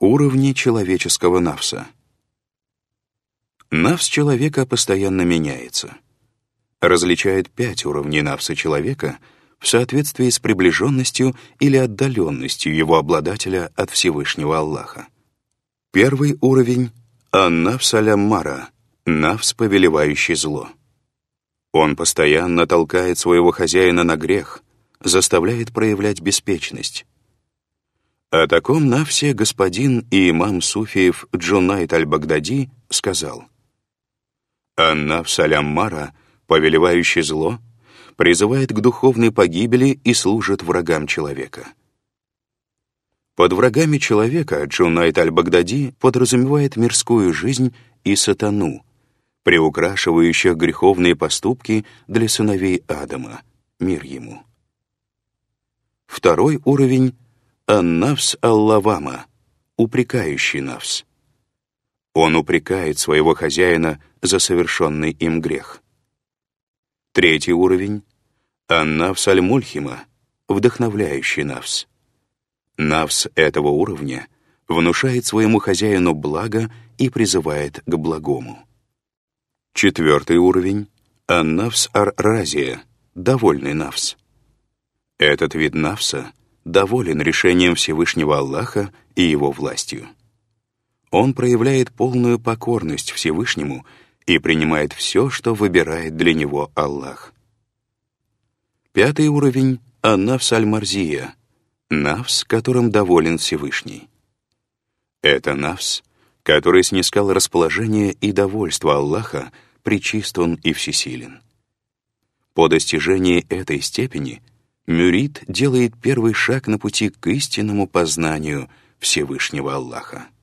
Уровни человеческого нафса. Нафс человека постоянно меняется. Различает 5 уровней нафса человека в соответствии с приближенностью или отдаленностью его обладателя от Всевышнего Аллаха. Первый уровень — ан-нафс аль-аммара, нафс, повелевающий зло. Он постоянно толкает своего хозяина на грех, заставляет проявлять беспечность. О таком нафсе господин и имам суфиев Джунайд аль-Багдади сказал: «Ан-нафс аль-аммара, повелевающий зло, призывает к духовной погибели и служит врагам человека». Под врагами человека Джунайд аль-Багдади подразумевает мирскую жизнь и сатану, приукрашивающих греховные поступки для сыновей Адама, мир ему. Второй уровень — ан-нафс аль-лавама, упрекающий нафс. Он упрекает своего хозяина за совершенный им грех. Третий уровень — ан-нафс аль-мульхима, вдохновляющий нафс. Нафс этого уровня внушает своему хозяину благо и призывает к благому. Четвертый уровень — ан-нафс ар-разия, довольный нафс. Этот вид нафса доволен решением Всевышнего Аллаха и его властью. Он проявляет полную покорность Всевышнему и принимает все, что выбирает для него Аллах. Пятый уровень — ан-нафс аль-марзия, нафс, которым доволен Всевышний. Это нафс, который снискал расположение и довольство Аллаха, пречист Он и всесилен. По достижении этой степени мюрид делает первый шаг на пути к истинному познанию Всевышнего Аллаха.